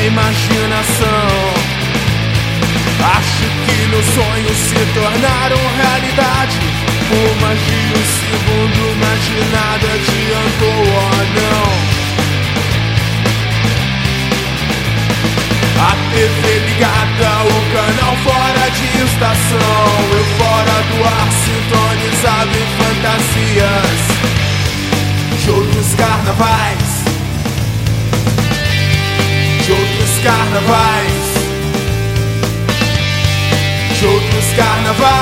imaginação. Acho que meus sonhos se tornaram realidade por mais de um segundo, mas de nada adiantou, oh não. A TV ligada, o canal fora de estação, eu fora do ar, sintonizado em fantasias de outros carnavais, de outros carnavais, de outros carnavais,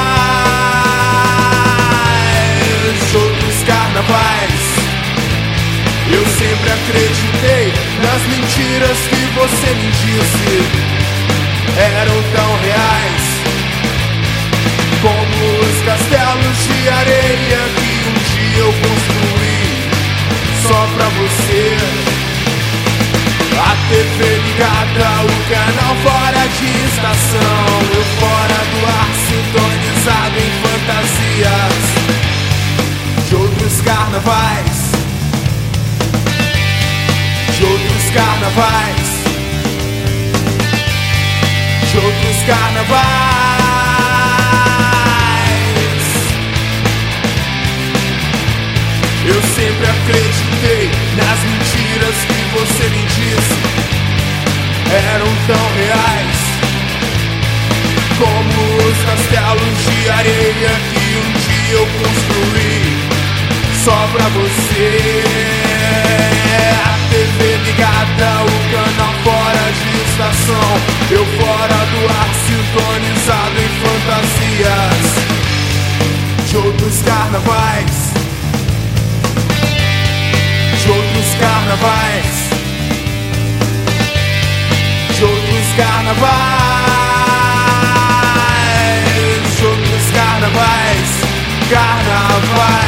de outros carnavais. Eu sempre acreditei nas mentiras que você me disse, eram tão reais como os castelos de areia que um dia eu construí só pra você. A TV ligada, o canal fora de estação, eu fora do ar, sintonizado em fantasias de outros carnavais, de outros carnavais, de outros carnavais. Eu sempre acreditei nas mentiras que você me disse, eram tão reais como os castelos de areia que um dia eu construí só pra você. A TV ligada, o canal fora de estação, eu fora do ar, sintonizado em fantasias de outros carnavais, de outros carnavais, de outros carnavais, de outros carnavais, carnavais.